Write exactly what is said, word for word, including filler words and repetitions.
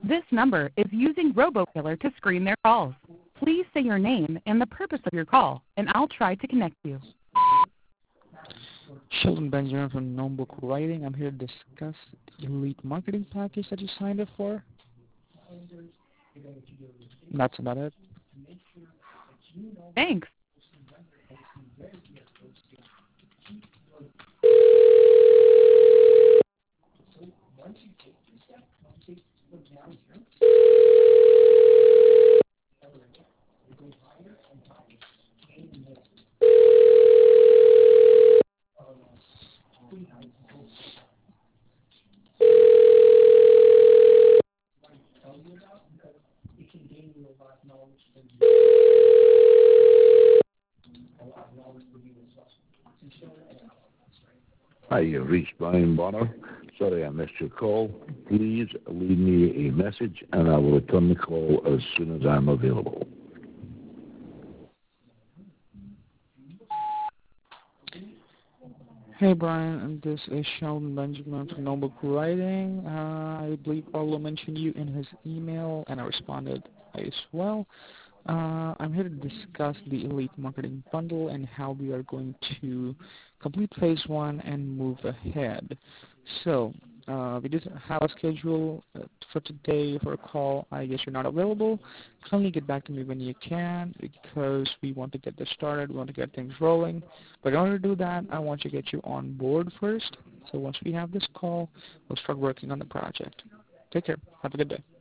This number is using RoboKiller to screen their calls. Please say your name and the purpose of your call, and I'll try to connect you. Sheldon Benjamin from Notebook Writing. I'm here to discuss the Elite Marketing Package that you signed up for. That's about it. Thanks. Hi, you've reached Brian Bonner. Sorry I missed your call. Please leave me a message and I will return the call as soon as I'm available. Hey Brian, this is Sheldon Benjamin from Notebook Writing. Uh, I believe Arlo mentioned you in his email, and I responded as well. Uh, I'm here to discuss the Elite Marketing Bundle and how we are going to complete phase one and move ahead. So, uh, we just have a schedule for today for a call. I guess you're not available. Kindly get back to me when you can, because we want to get this started. We want to get things rolling. But in order to do that, I want to get you on board first. So once we have this call, we'll start working on the project. Take care. Have a good day.